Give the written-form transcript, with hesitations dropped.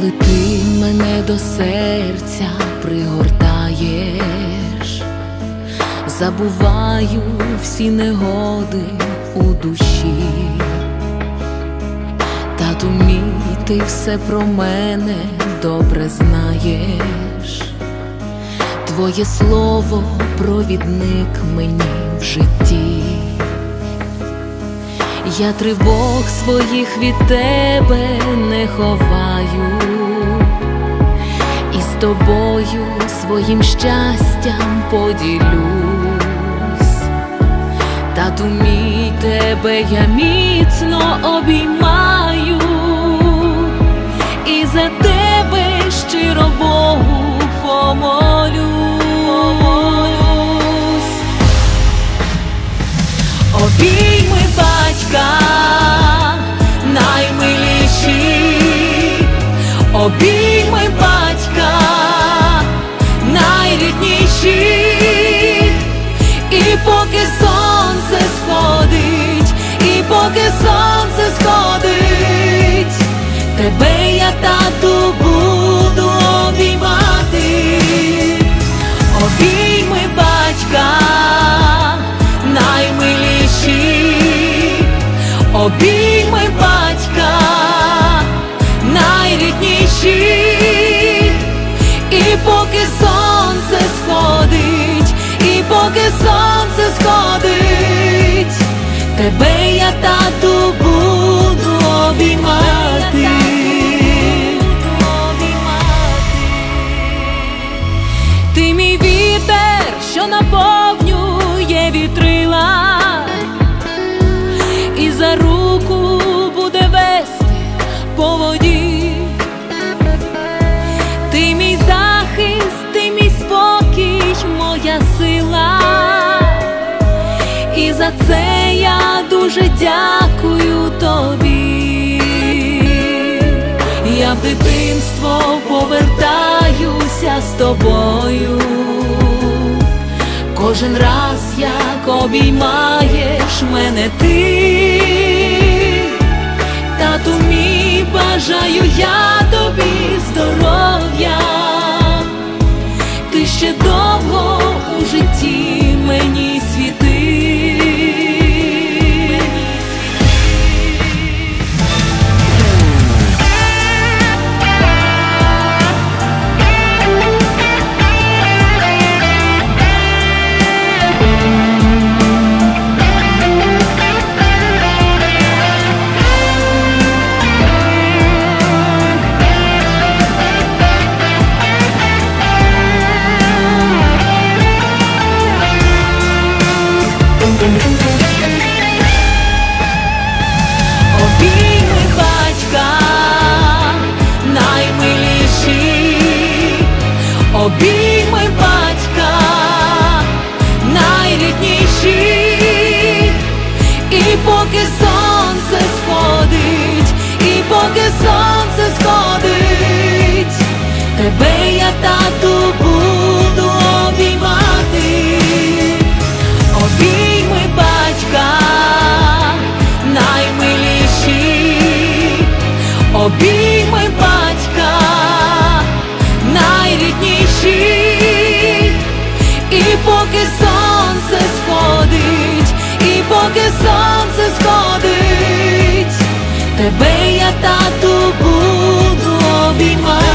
коли ти мене до серця пригортаєш, забуваю всі негоди у душі. Тату мій, ти все про мене добре знаєш. Твоє слово провідник мені в житті. Я тривог своїх від тебе не ховаю, і з тобою своїм щастям поділюсь. Тату мій, тебе я міцно обіймаю, і за тебе щиро Богу помолюсь. Обійми батька наймиліші, обійми батька найрідніші. І поки сонце сходить, і поки сонце сходить, тебе я, тату, буду обіймати. Обійми батька наймиліші, обійми батька найрідніші. І поки сонце сходить, і поки сонце сходить, тебе я, тату, буду обіймати. Ти мій вітер, що наповнює вітрила, і за руку буде вести по воді. Ти мій захист, ти мій спокій, моя сила, і за це я дуже дякую тобі. Я в дитинство повертаюся з тобою, кожен раз, як обіймаєш мене ти. Тату мій, бажаю я тобі здоров'я, ти ще довго у житті мені світи. Обійми батька наймиліші, обійми батька найрідніші. І поки сонце сходить, і поки сонце сходить, тебе я, тату, буду обіймати. Обійми батька наймиліші, обійми батька найрідніші. І поки сонце сходить, і поки сонце сходить, тебе я, тату, буду обіймати.